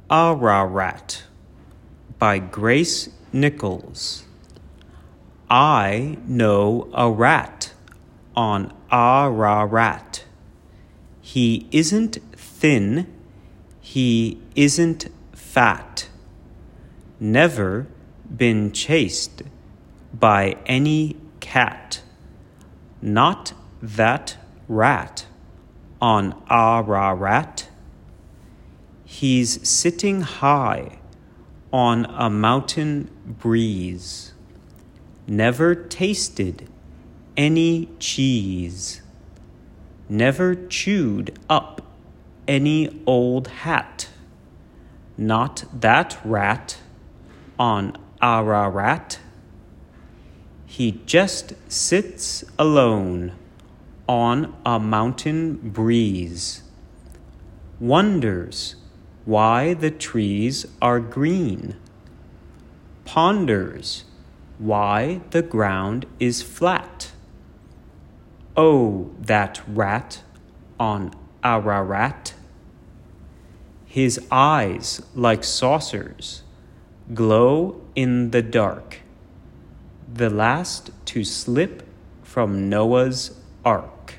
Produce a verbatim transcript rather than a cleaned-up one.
Ararat by Grace Nichols. I know a rat on Ararat. He isn't thin, he isn't fat, never been chased by any cat. Not that rat on Ararat. He's sitting high on a mountain breeze, never tasted any cheese, never chewed up any old hat. Not that rat on Ararat. He just sits alone on a mountain breeze, wonders why the trees are green, ponders why the ground is flat. Oh, that rat on Ararat. His eyes, like saucers, glow in the dark, the last to slip from Noah's ark.